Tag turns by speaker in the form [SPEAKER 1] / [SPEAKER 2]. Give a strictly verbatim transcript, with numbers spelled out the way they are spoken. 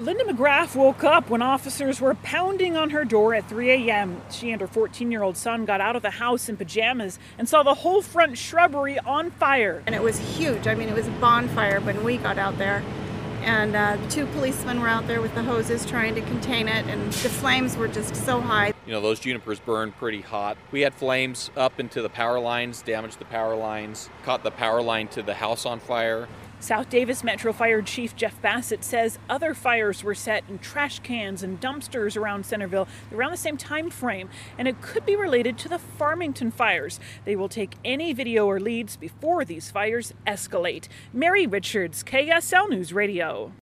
[SPEAKER 1] Linda McGrath woke up when officers were pounding on her door at three a m She and her fourteen-year-old son got out of the house in pajamas and saw the whole front shrubbery on fire.
[SPEAKER 2] And it was huge. I mean, it was a bonfire when we got out there. And uh, two policemen were out there with the hoses trying to contain it, and the flames were just so high.
[SPEAKER 3] You know, those junipers burned pretty hot. We had flames up into the power lines, damaged the power lines, caught the power line to the house on fire.
[SPEAKER 1] South Davis Metro Fire Chief Jeff Bassett says other fires were set in trash cans and dumpsters around Centerville around the same time frame, and it could be related to the Farmington fires. They will take any video or leads before these fires escalate. Mary Richards, K S L News Radio.